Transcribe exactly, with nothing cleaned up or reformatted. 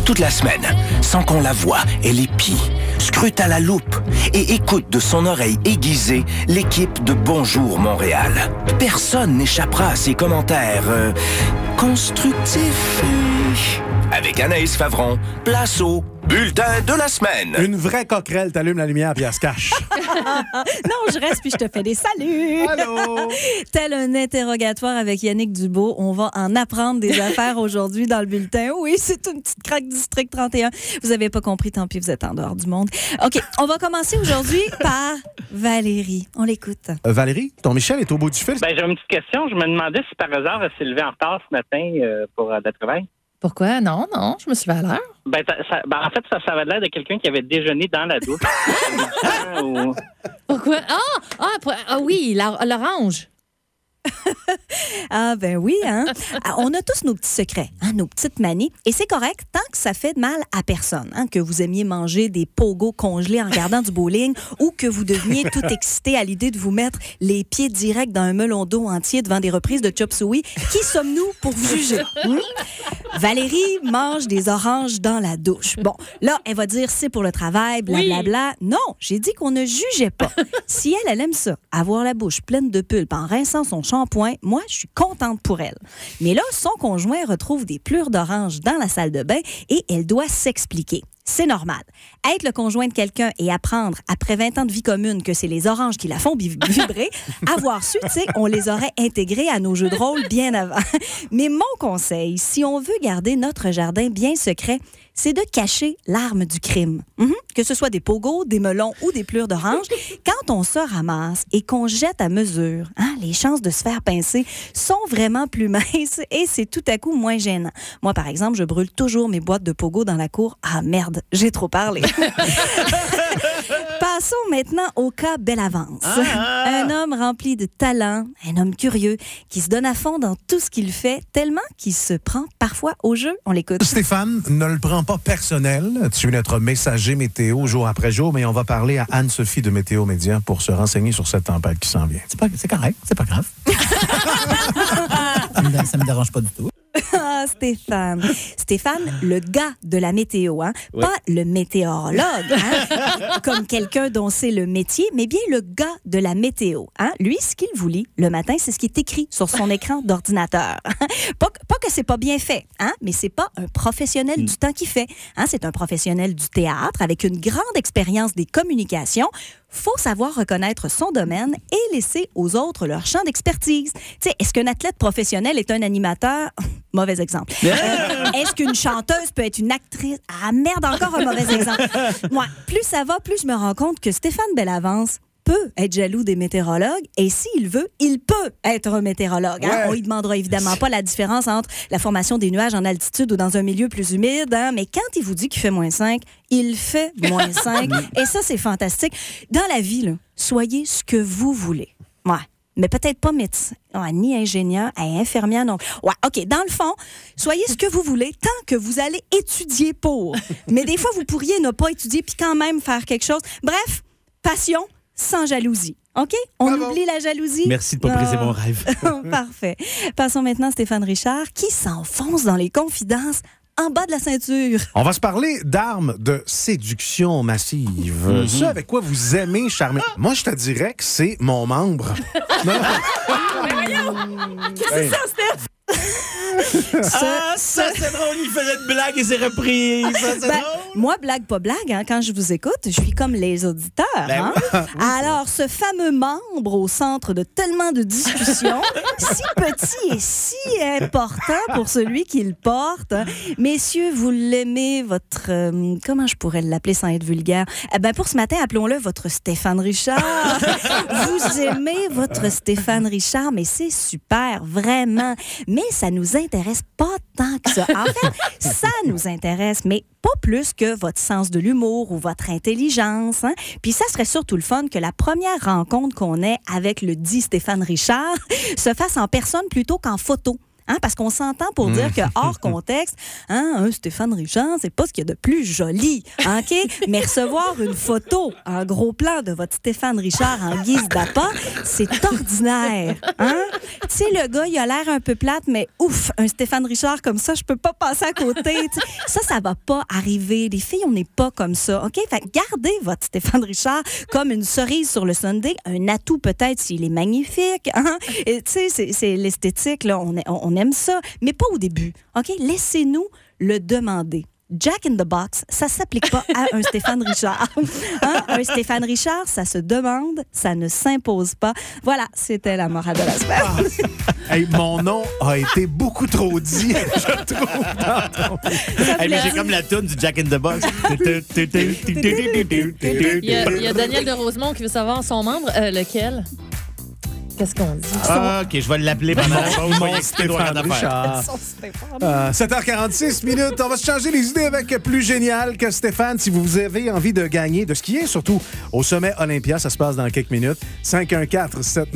Toute la semaine, sans qu'on la voie, elle épie, scrute à la loupe et écoute de son oreille aiguisée l'équipe de Bonjour Montréal. Personne n'échappera à ses commentaires euh, constructifs. Avec Anaïs Favron, place au bulletin de la semaine. Une vraie coquerelle, t'allumes la lumière puis elle se cache. Non, je reste puis je te fais des saluts. Allô? Tel un interrogatoire avec Yannick Dubo, on va en apprendre des affaires aujourd'hui dans le bulletin. Oui, c'est une petite craque District trente et un. Vous avez pas compris, tant pis, vous êtes en dehors du monde. OK, on va commencer aujourd'hui par Valérie. On l'écoute. Euh, Valérie, ton Michel est au bout du fil. Ben, j'ai une petite question. Je me demandais si par hasard elle s'est levée en retard ce matin euh, pour euh, le travail. Pourquoi? Non, non, je me suis levée à l'heure. Ben, ça, ça, ben, en fait, ça, ça avait l'air de quelqu'un qui avait déjeuné dans la douche. ou... Pourquoi? Ah! Ah, pour- ah oui, la- l'orange. Ah ben oui, hein? On a tous nos petits secrets, hein, nos petites manies. Et c'est correct tant que ça fait de mal à personne. Hein, que vous aimiez manger des pogos congelés en regardant du bowling ou que vous deveniez tout excité à l'idée de vous mettre les pieds directs dans un melon d'eau entier devant des reprises de Chop Suey. Qui sommes-nous pour vous juger? Hum? Valérie mange des oranges dans la douche. Bon, là, elle va dire c'est pour le travail, blablabla. Oui. Non, j'ai dit qu'on ne jugeait pas. Si elle, elle aime ça, avoir la bouche pleine de pulpe en rinçant son shampoing, moi, je suis contente pour elle. Mais là, son conjoint retrouve des plures d'orange dans la salle de bain et elle doit s'expliquer. C'est normal. Être le conjoint de quelqu'un et apprendre, après vingt ans de vie commune, que c'est les oranges qui la font vibrer, avoir su, tu sais, on les aurait intégrés à nos jeux de rôle bien avant. Mais mon conseil, si on veut garder notre jardin bien secret, c'est de cacher l'arme du crime. Mm-hmm. Que ce soit des pogos, des melons ou des plures d'orange, quand on se ramasse et qu'on jette à mesure, hein, les chances de se faire pincer sont vraiment plus minces et c'est tout à coup moins gênant. Moi, par exemple, je brûle toujours mes boîtes de pogos dans la cour. Ah merde, j'ai trop parlé. Passons maintenant au cas Bellavance. Ah! Un homme rempli de talent, un homme curieux, qui se donne à fond dans tout ce qu'il fait, tellement qu'il se prend parfois au jeu. On l'écoute. Stéphane ne le prend pas personnel. Tu es notre messager météo jour après jour, mais on va parler à Anne-Sophie de Météo Média pour se renseigner sur cette tempête qui s'en vient. C'est, pas, c'est correct, c'est pas grave. ça, me, ça me dérange pas du tout. Ah, Stéphane. Stéphane, le gars de la météo, hein? Oui. Pas le météorologue, hein? Comme quelqu'un dont c'est le métier, mais bien le gars de la météo. Hein? Lui, ce qu'il vous lit le matin, c'est ce qui est écrit sur son écran d'ordinateur. Pas, pas que c'est pas bien fait, hein? Mais c'est pas un professionnel mm. du temps qui fait. Hein? C'est un professionnel du théâtre avec une grande expérience des communications. Faut savoir reconnaître son domaine et laisser aux autres leur champ d'expertise. Tu sais, est-ce qu'un athlète professionnel est un animateur? Mauvais exemple. Euh, est-ce qu'une chanteuse peut être une actrice? Ah merde, encore un mauvais exemple. Moi, plus ça va, plus je me rends compte que Stéphane Bellavance peut être jaloux des météorologues et s'il veut, il peut être un météorologue. Hein? Ouais. On lui demandera évidemment pas la différence entre la formation des nuages en altitude ou dans un milieu plus humide, hein? Mais quand il vous dit qu'il fait moins cinq, il fait moins cinq et ça, c'est fantastique. Dans la vie, là, soyez ce que vous voulez. Ouais. Mais peut-être pas médecin, ouais, ni ingénieur, et infirmière, non. Ouais, OK, dans le fond, soyez ce que vous voulez tant que vous allez étudier pour. Mais des fois, vous pourriez ne pas étudier puis quand même faire quelque chose. Bref, passion sans jalousie. OK? On Bravo. oublie la jalousie. Merci de pas briser Ah. mon rêve. Parfait. Passons maintenant à Stéphane Richard qui s'enfonce dans les confidences en bas de la ceinture. On va se parler d'armes de séduction massive. Mm-hmm. Ce avec quoi vous aimez charmer. Moi, je te dirais que c'est mon membre. Non. Qu'est-ce que c'est ça, Steph? Ah, ça, c'est drôle. Il faisait une blague et c'est repris. Ça, c'est Ben, drôle. moi, blague, pas blague, hein, quand je vous écoute, je suis comme les auditeurs. Ben Hein? Alors, ce fameux membre au centre de tellement de discussions, si petit et si important pour celui qui le porte. Messieurs, vous l'aimez, votre... euh, comment je pourrais l'appeler sans être vulgaire? Eh ben, pour ce matin, appelons-le votre Stéphane Richard. Vous aimez votre Stéphane Richard, mais c'est super, vraiment. Mais ça nous intéresse pas tant que ça. En fait, ça nous intéresse, mais pas plus que votre sens de l'humour ou votre intelligence. Hein? Puis ça serait surtout le fun que la première rencontre qu'on ait avec le dit Stéphane Richard se fasse en personne plutôt qu'en photo. Hein, parce qu'on s'entend pour dire que hors contexte, hein, un Stéphane Richard, c'est pas ce qu'il y a de plus joli. Hein, OK? Mais recevoir une photo, un gros plan de votre Stéphane Richard en guise d'appât, c'est ordinaire. Hein? Tu sais, le gars, il a l'air un peu plate, mais ouf, un Stéphane Richard comme ça, je peux pas passer à côté. T'sais. Ça, ça va pas arriver. Les filles, on n'est pas comme ça. OK? Fait que gardez votre Stéphane Richard comme une cerise sur le sundae, un atout peut-être s'il est magnifique. Hein? Tu sais, c'est, c'est l'esthétique, là, on, on aime ça, mais pas au début. OK? Laissez-nous le demander. Jack in the Box, ça s'applique pas à un Stéphane Richard. Hein? Un Stéphane Richard, ça se demande, ça ne s'impose pas. Voilà, c'était la morale de la semaine. Ah. Hey, mon nom a été beaucoup trop dit, je trouve. Hey, mais j'ai comme la toune du Jack in the Box. Il y, a, il y a Daniel de Rosemont qui veut savoir son membre. Euh, lequel? Qu'est-ce qu'on dit? Ah, OK, je vais l'appeler pendant la pause. Je vais y expliquer droit Stéphane d'affaires. Richard. Euh, sept heures quarante-six minutes. On va se changer les idées avec plus génial que Stéphane. Si vous avez envie de gagner, de skier surtout au sommet Olympia, ça se passe dans quelques minutes. cinq un quatre sept